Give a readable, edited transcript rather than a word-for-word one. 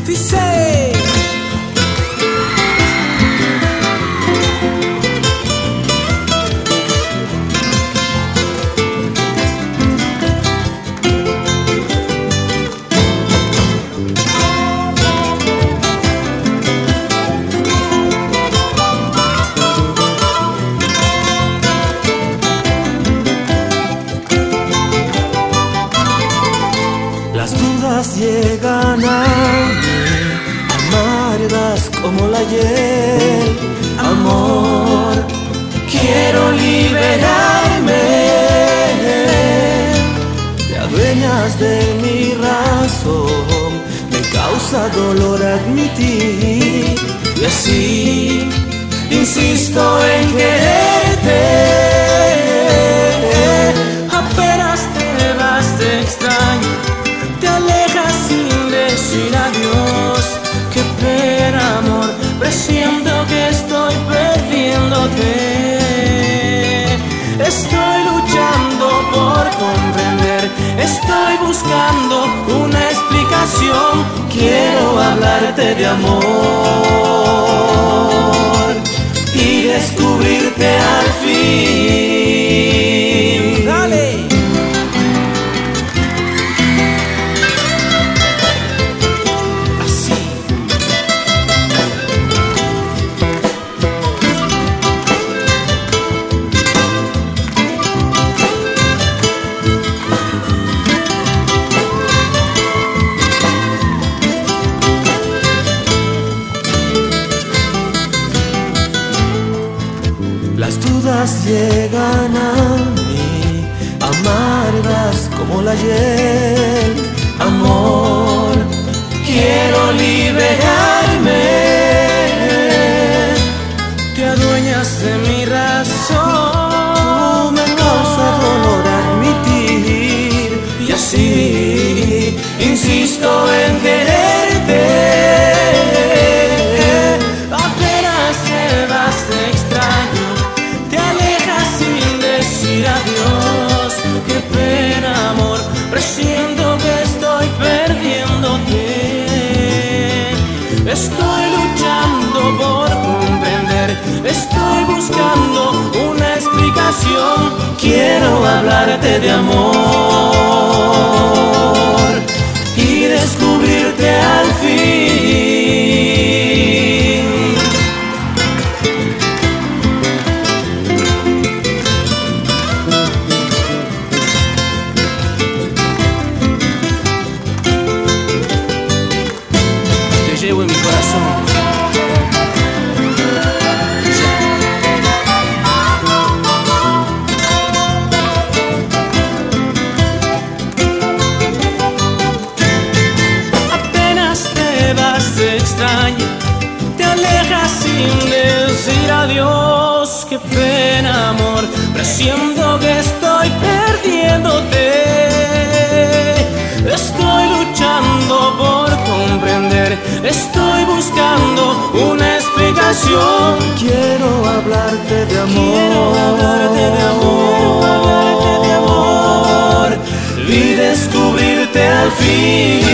Dice: las dudas llegan a mí, amargas como la hiel. Amor, quiero liberarme. Te adueñas de mi razón, me causa dolor admitir. Y así insisto en quererte. apenas te vas, te extraño, te alejas sin decir adiós. Qué pena, amor, presiento que estoy perdiéndote. Estoy luchando por comprender, estoy buscando una explicación. Quiero hablarte de amor y descubrirte al fin. Dale. Las dudas llegan a mí, amargas como la hiel. Amor, quiero liberarme. Te adueñas de mi razón, Me causa dolor admitir. y así Insisto en quererte. apenas te vas, te extraño, te alejas sin decir adiós. Qué pena, amor, presiento que estoy perdiéndote. Estoy luchando por comprender, estoy buscando una explicación. Quiero hablarte de amor y descubrirte al fin. Te llevo en mi corazón. Apenas te vas, te extraño, te alejas sin decir adiós. Qué pena, amor, presiento que estoy perdiéndote. Estoy luchando por comprender, estoy buscando una explicación. Quiero hablarte de amor. Quiero hablarte de amor, hablarte de amor y descubrirte al fin.